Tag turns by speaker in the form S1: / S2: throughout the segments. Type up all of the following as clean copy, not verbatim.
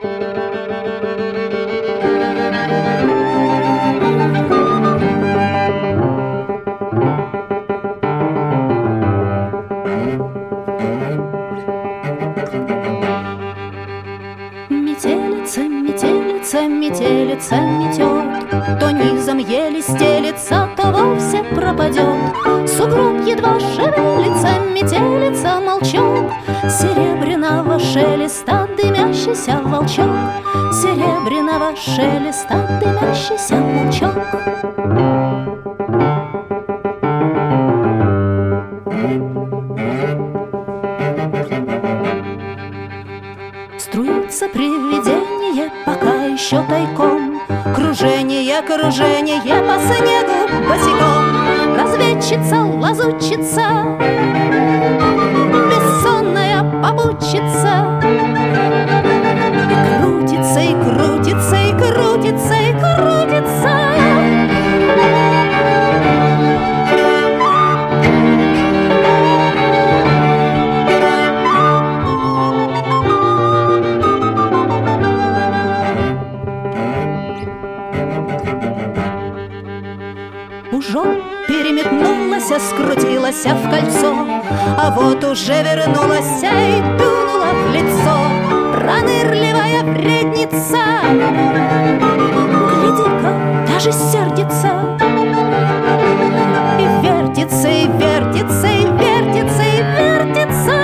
S1: Метелица, метелица, метелица метет, то низом еле стелится, то вовсе пропадет. Сугроб едва шевелится, метелица молчок, серебряного шелеста дымящийся волчок, серебряного шелеста дымящийся волчок. Струится привидение, пока еще тайком, кружение, кружение по снегу босиком. Разведчица, лазутчица, бессонная попутчица, и крутится, и крутится, и крутится, и крутится. Ужом переметнулась, скрутилась в кольцо, а вот уже вернулась и дунула в лицо пронырливая вредница. Гляди-ка, даже сердится, и вертится, и вертится, и вертится, и вертится.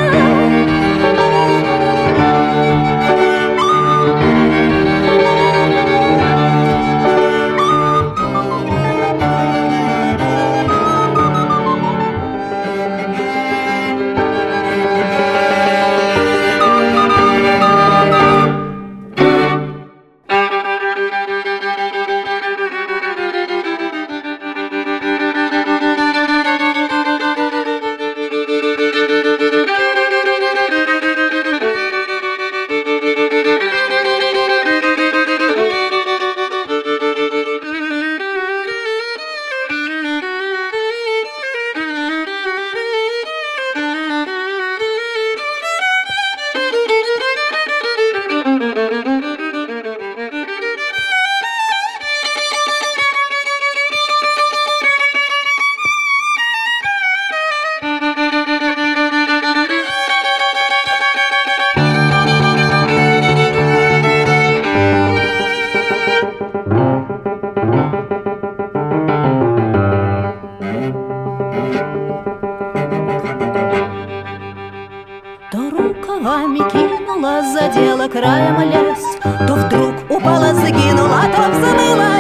S1: Рукавами кинула, задела краем лес, то вдруг упала, сгинула, то взмыла